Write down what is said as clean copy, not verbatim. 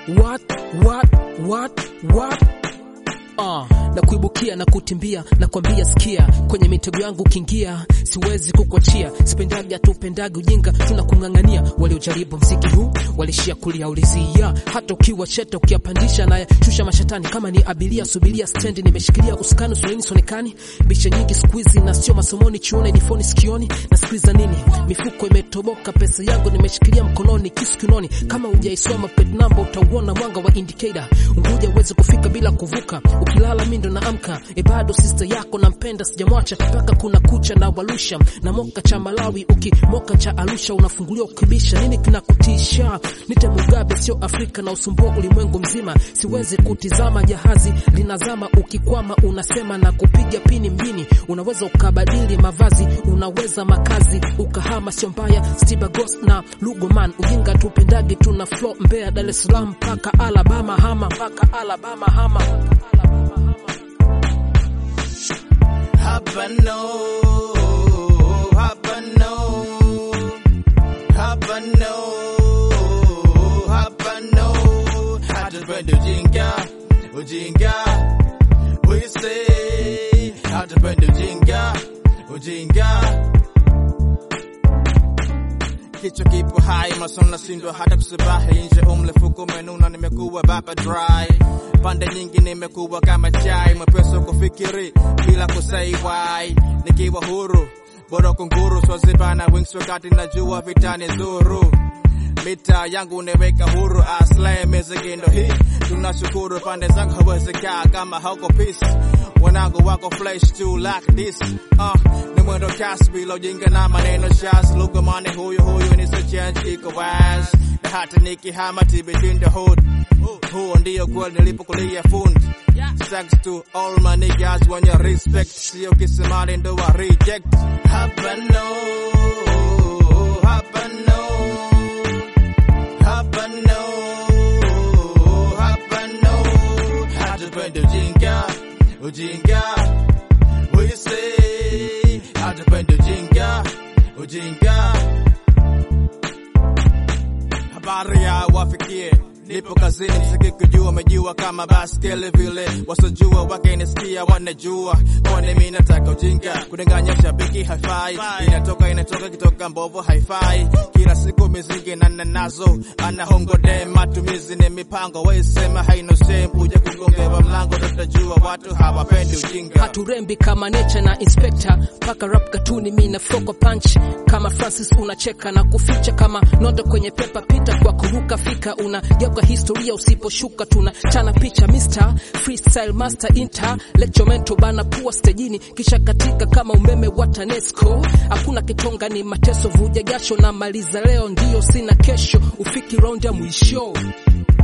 Na kuibukia na kutimbia na kwambia sikia, kwenye mitego yangu kingia, siwezi kukuachia. Sipendaga tupendaga ujinga, tunakungangania. Waliojaribu mziki huu walishia kulia ulizia, hata ukiwa cheta ukiapandisha na shusha mashatani. Kama ni abilia subiria stand, nimeshikilia usukani usulini sonekani. Bisha nyingi squeeze na sio masomoni, chuone ni phone sikioni. Na squeeze nini? Mifuko imetoboka, pesa yangu nimeshikilia mkononi, kisu kinoni. Kama hujaisoma pet number utauona mwanga wa indicator. Unguja uweze kufika bila kuvuka, ukilala mindo na amka. Bado sister yako nampenda sijamwacha, mpaka kuna kucha na walusha. Na moka cha Malawi ukimoka cha Arusha, unafungulia ukibisha. Nini kinakutisha? Nite Mugabe sio Afrika na usumbua ulimwengu mzima. Siwezi kutizama jahazi linazama, ukikwama unasema na kupiga pini mjini. Unaweza ukabadili mavazi, unaweza makazi ukahama, sio mbaya. Stiba Ghost na Lugoman, ujinga tupendagi, tuna flow Mbeya Dar es Salaam paka Alabama hama, paka Alabama hama. Habano, hatupenda ujinga, we say, hatupenda ujinga. Kichwa kipo hai, masomo nashindwa hata kusabahi. Nje umlefuko menuna, nimekuwa baba dry. Pande nyingi nimekuwa kama chai, mwepeso kufikiri bila kusay why. Nikiwa huru, bora kunguru, swazibana wings wakati najua vitani zuru. Mita yangu neweka huru, aslay mezegendo hii. Tunashukuru pande zangu hawezi kaa kama hauko peace. Wanangu wako flesh too like this. Ni mwendo kasi bila ujinga na maneno shaz. Lugamani huyu ni so change iko wise. Na hata nikihama between the hood. Huo ndiyo kweli nilipokulia fundi. Thanks to all my niggas when you respect. Sio kisimani ndo wa reject. Habano, hatupenda ujinga, we say, hatupenda ujinga. Habari ya wafikie, nipo kazini msiki kujua, mejua kama baskeli vile. Wasojua wakinisikia wanajua, kwani mimi nataka ujinga. Kudanganya shabiki haifai, inatoka kitoka mbovu haifai. Kila siku mizingi na nazo, anahongo dem, matumizi ni mipango. Wewe sema haino shame, uje kugongewa mlango, tutajua watu hawapendi ujinga. Haturembi kama nature na inspector, paka rap katuni mimi na foko punch. Kama Francis unacheka na kuficha, kama nondo kwenye pepa pita kwa kuruka fika. Unageuka historia usiposhuka, tunachana picha. Mr. Freestyle Master Inter lecture mentor bana pua stejini, kisha katika kama umeme wa TANESCO. Hakuna kitonga ni mateso, vuja jasho na maliza leo, ndio sina kesho. Ufiki round ya mwisho.